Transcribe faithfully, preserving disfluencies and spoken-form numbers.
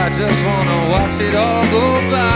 I just wanna watch it all go by.